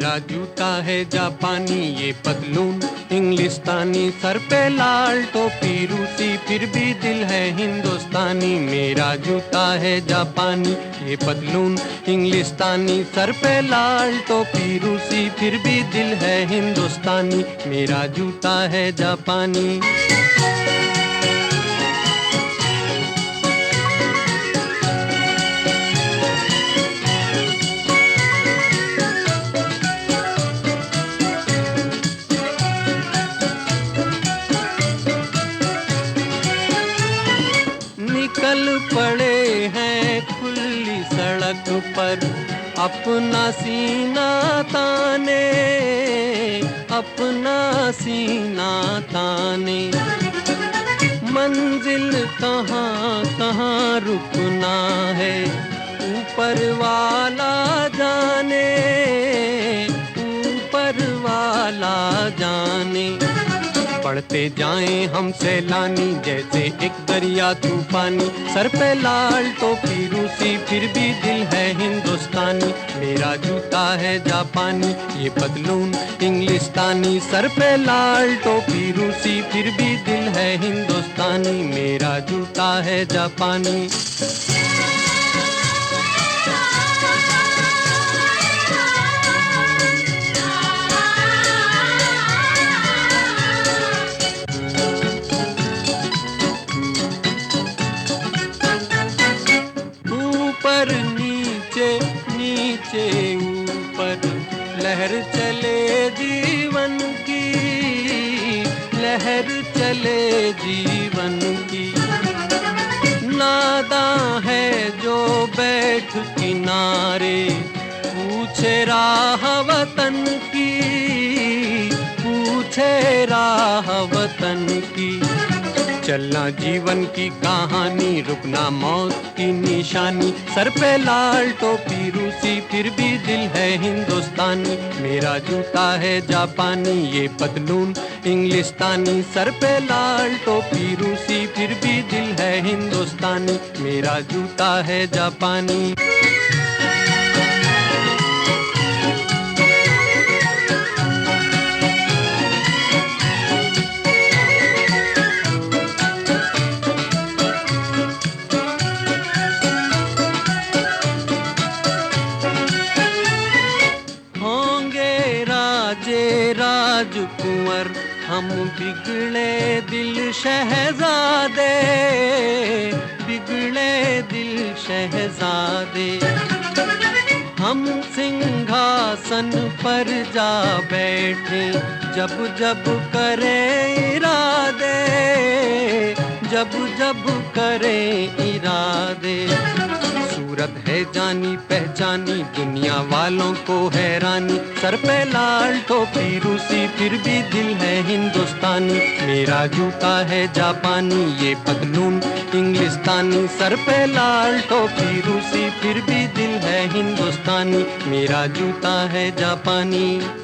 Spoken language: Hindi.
मेरा जूता है जापानी, ये पतलून इंग्लिस्तानी, सर पे लाल टोपी रूसी, फिर भी दिल है हिंदुस्तानी। मेरा जूता है जापानी, ये पतलून इंग्लिस्तानी, सर पे लाल टोपी रूसी, फिर भी दिल है हिंदुस्तानी। मेरा जूता है जापानी। निकल पड़े हैं खुली सड़क पर, अपना सीना ताने, अपना सीना ताने। मंजिल कहाँ कहाँ रुकना है, ऊपर वाला जाने, ऊपर वाला जाने। बढ़ते जाएं हम सैलानी, जैसे एक दरिया तूफानी, सर पे लाल टोपी रूसी, फिर भी दिल है हिंदुस्तानी। मेरा जूता है जापानी, ये पतलून इंग्लिस्तानी, सर पे लाल टोपी रूसी, फिर भी दिल है हिंदुस्तानी। मेरा जूता है जापानी। ऊपर नीचे नीचे ऊपर, लहर चले जीवन की, लहर चले जीवन की। नादां है जो बैठ किनारे, पूछे राह वतन की, पूछे राह वतन की। चलना जीवन की कहानी, रुकना मौत की निशानी, सर पे लाल टोपी रूसी, फिर भी दिल है हिंदुस्तानी। मेरा जूता है जापानी, ये पतलून इंग्लिस्तानी, सर पे लाल टोपी रूसी, फिर भी दिल है हिंदुस्तानी। मेरा जूता है जापानी। राजकुंवर हम बिगड़े दिल शहजादे, बिगड़े दिल शहजादे। हम सिंहासन पर जा बैठे, जब जब करें इरादे, जब जब करें इरादे। सूरत है जानी पहचानी, दुनिया वालों को हैरानी, सर पे लाल टोपी रूसी, फिर भी दिल है हिंदुस्तानी। मेरा जूता है जापानी, ये पतलून इंग्लिस्तानी, सर पे लाल टोपी रूसी, फिर भी दिल है हिंदुस्तानी। मेरा जूता है जापानी।